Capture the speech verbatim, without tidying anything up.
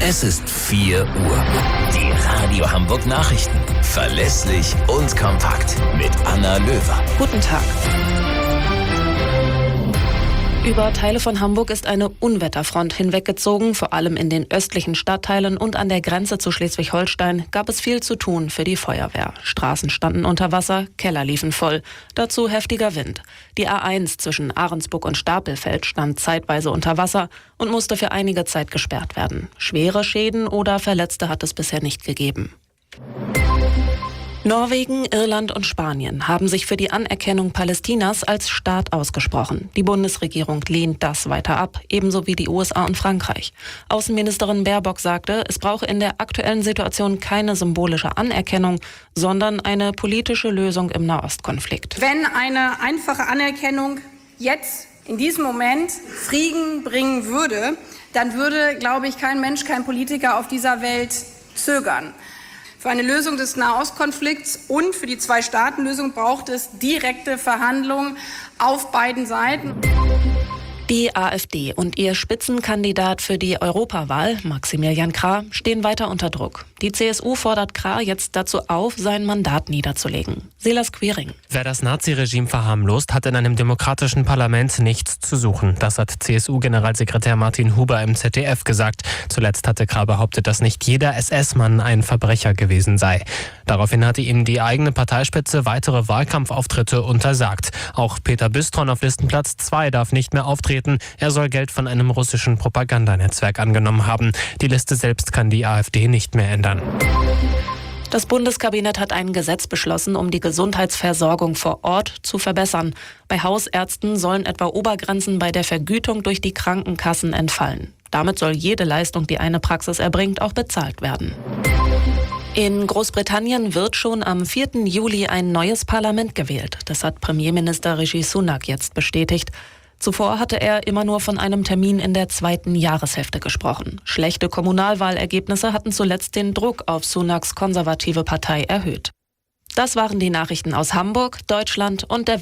Es ist vier Uhr. Die Radio Hamburg Nachrichten. Verlässlich und kompakt. Mit Anna Löwer. Guten Tag. Über Teile von Hamburg ist eine Unwetterfront hinweggezogen. Vor allem in den östlichen Stadtteilen und an der Grenze zu Schleswig-Holstein gab es viel zu tun für die Feuerwehr. Straßen standen unter Wasser, Keller liefen voll. Dazu heftiger Wind. Die A eins zwischen Ahrensburg und Stapelfeld stand zeitweise unter Wasser und musste für einige Zeit gesperrt werden. Schwere Schäden oder Verletzte hat es bisher nicht gegeben. Norwegen, Irland und Spanien haben sich für die Anerkennung Palästinas als Staat ausgesprochen. Die Bundesregierung lehnt das weiter ab, ebenso wie die U S A und Frankreich. Außenministerin Baerbock sagte, es brauche in der aktuellen Situation keine symbolische Anerkennung, sondern eine politische Lösung im Nahostkonflikt. Wenn eine einfache Anerkennung jetzt in diesem Moment Frieden bringen würde, dann würde, glaube ich, kein Mensch, kein Politiker auf dieser Welt zögern. Für eine Lösung des Nahostkonflikts und für die Zwei-Staaten-Lösung braucht es direkte Verhandlungen auf beiden Seiten. Die AfD und ihr Spitzenkandidat für die Europawahl, Maximilian Krah, stehen weiter unter Druck. Die C S U fordert Krah jetzt dazu auf, sein Mandat niederzulegen. Silas Quiring. Wer das Naziregime verharmlost, hat in einem demokratischen Parlament nichts zu suchen. Das hat C S U-Generalsekretär Martin Huber im Z D F gesagt. Zuletzt hatte Krah behauptet, dass nicht jeder S S-Mann ein Verbrecher gewesen sei. Daraufhin hatte ihm die eigene Parteispitze weitere Wahlkampfauftritte untersagt. Auch Peter Büstron auf Listenplatz zwei darf nicht mehr auftreten. Er soll Geld von einem russischen Propagandanetzwerk angenommen haben. Die Liste selbst kann die AfD nicht mehr ändern. Das Bundeskabinett hat ein Gesetz beschlossen, um die Gesundheitsversorgung vor Ort zu verbessern. Bei Hausärzten sollen etwa Obergrenzen bei der Vergütung durch die Krankenkassen entfallen. Damit soll jede Leistung, die eine Praxis erbringt, auch bezahlt werden. In Großbritannien wird schon am vierten Juli ein neues Parlament gewählt. Das hat Premierminister Rishi Sunak jetzt bestätigt. Zuvor hatte er immer nur von einem Termin in der zweiten Jahreshälfte gesprochen. Schlechte Kommunalwahlergebnisse hatten zuletzt den Druck auf Sunaks konservative Partei erhöht. Das waren die Nachrichten aus Hamburg, Deutschland und der